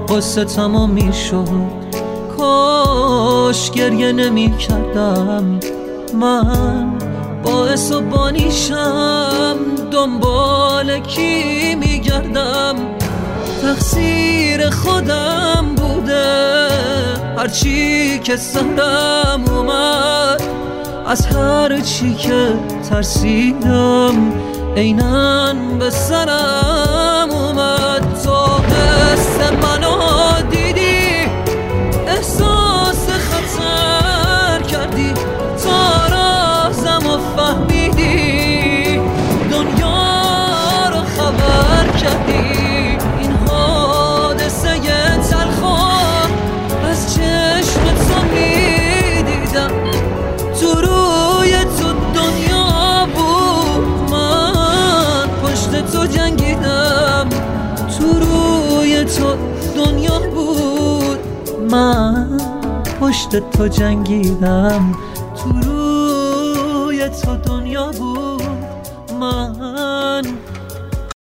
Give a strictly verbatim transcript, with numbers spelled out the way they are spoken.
قصه تمام میشد. کاش گریه نمی کردم، من باعث و بانیشم، دنبال کی میگردم؟ تقصیر خودم بوده، هرچی که سرم اومد، از هر چی که ترسیدم عیناً به سرم اومد. تو حس منو دیدی، احساس خطر کردی، تا رازم و فهمیدی، دنیا رو خبر کردی. این حادثه تلخو از چشم تو میدیدم، تو روی تو دنیا بود، من پشت تو جنگیدم. تو روی تو دنیا بود، من پشت تو جنگیدم. تو روی تو دنیا بود، من